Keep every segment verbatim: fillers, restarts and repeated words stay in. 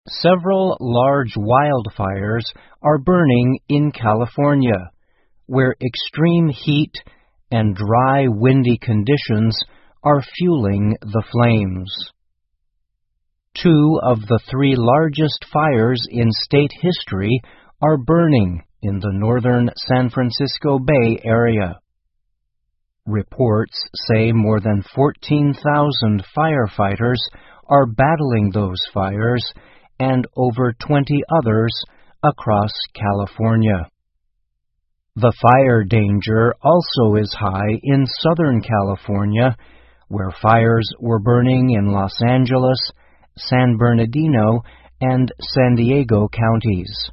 Several large wildfires are burning in California, where extreme heat and dry, windy conditions are fueling the flames. Two of the three largest fires in state history are burning in the northern San Francisco Bay Area. Reports say more than fourteen thousand firefighters are battling those fires and over twenty others across California. The fire danger also is high in Southern California, where fires were burning in Los Angeles, San Bernardino, and San Diego counties.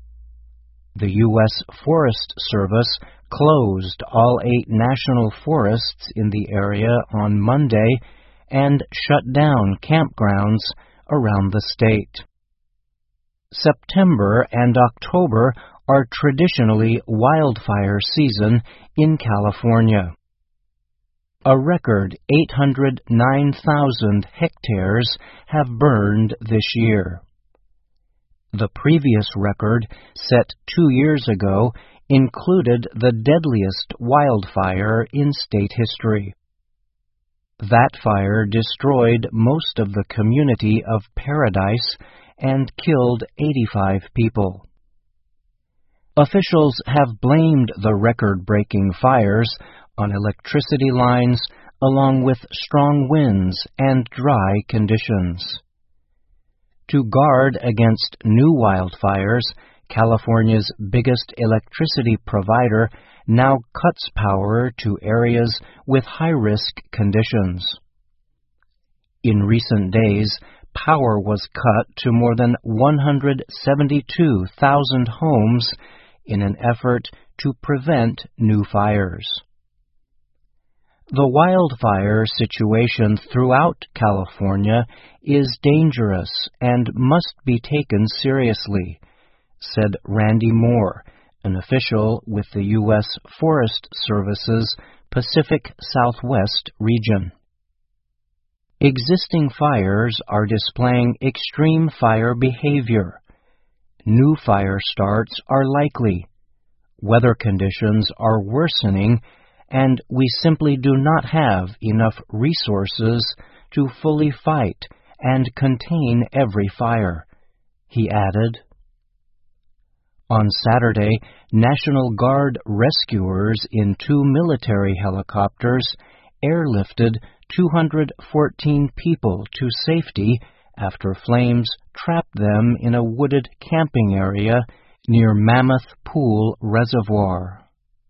The U S Forest Service closed all eight national forests in the area on Monday and shut down campgrounds around the state. September and October are traditionally wildfire season in California. A record eight hundred nine thousand hectares have burned this year. The previous record, set two years ago, included the deadliest wildfire in state history. That fire destroyed most of the community of Paradise and killed eighty-five people. Officials have blamed the record-breaking fires on electricity lines along with strong winds and dry conditions. To guard against new wildfires, California's biggest electricity provider now cuts power to areas with high-risk conditions. In recent days, power was cut to more than one hundred seventy-two thousand homes in an effort to prevent new fires. The wildfire situation throughout California is dangerous and must be taken seriously, said Randy Moore, an official with the U S Forest Service's Pacific Southwest region. Existing fires are displaying extreme fire behavior. New fire starts are likely. Weather conditions are worsening, and we simply do not have enough resources to fully fight and contain every fire, he added. On Saturday, National Guard rescuers in two military helicopters airlifted two hundred fourteen people to safety after flames trapped them in a wooded camping area near Mammoth Pool Reservoir.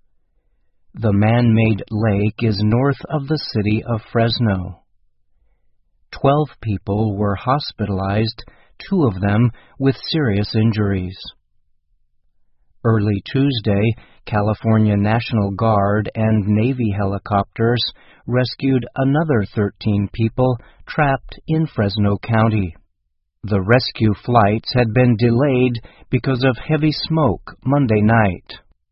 The man-made lake is north of the city of Fresno. Twelve people were hospitalized, two of them with serious injuries. Early Tuesday, California National Guard and Navy helicopters rescued another thirteen people trapped in Fresno County. The rescue flights had been delayed because of heavy smoke Monday night.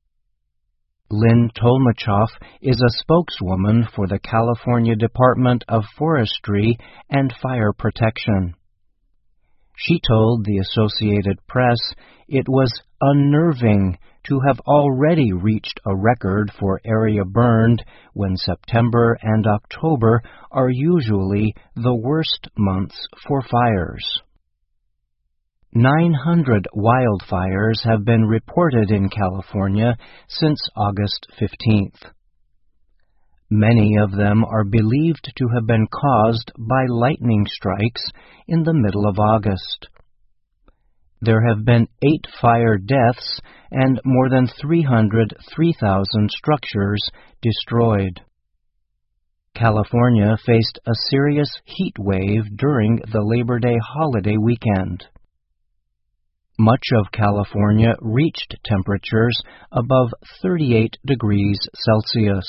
Lynn Tolmachoff is a spokeswoman for the California Department of Forestry and Fire Protection. She told the Associated Press it was unnerving to have already reached a record for area burned when September and October are usually the worst months for fires. nine hundred wildfires have been reported in California since August fifteenth. Many of them are believed to have been caused by lightning strikes in the middle of August. There have been eight fire deaths and more than three hundred three thousand structures destroyed. California faced a serious heat wave during the Labor Day holiday weekend. Much of California reached temperatures above thirty-eight degrees Celsius.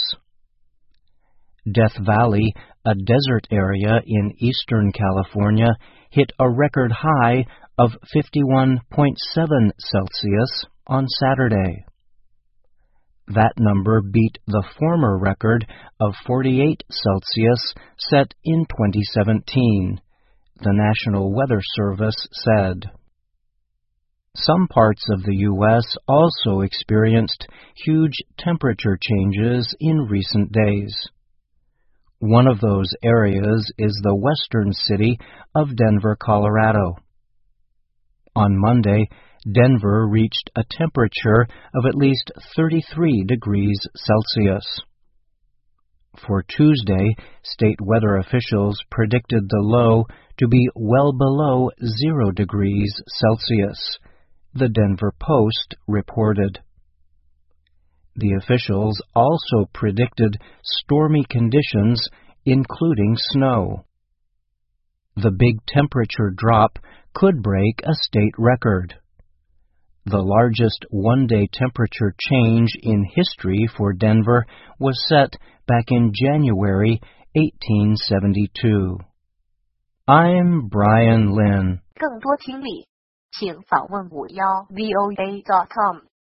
Death Valley, a desert area in eastern California, hit a record high of fifty-one point seven Celsius on Saturday. That number beat the former record of forty-eight Celsius set in twenty seventeen, the National Weather Service said. Some parts of the U S also experienced huge temperature changes in recent days. One of those areas is the western city of Denver, Colorado. On Monday, Denver reached a temperature of at least thirty-three degrees Celsius. For Tuesday, state weather officials predicted the low to be well below zero degrees Celsius, the Denver Post reported. The officials also predicted stormy conditions, including snow. The big temperature drop could break a state record. The largest one-day temperature change in history for Denver was set back in January eighteen seventy-two. I'm Brian Lynn. 更多听力，请访问五幺 V O A dot com。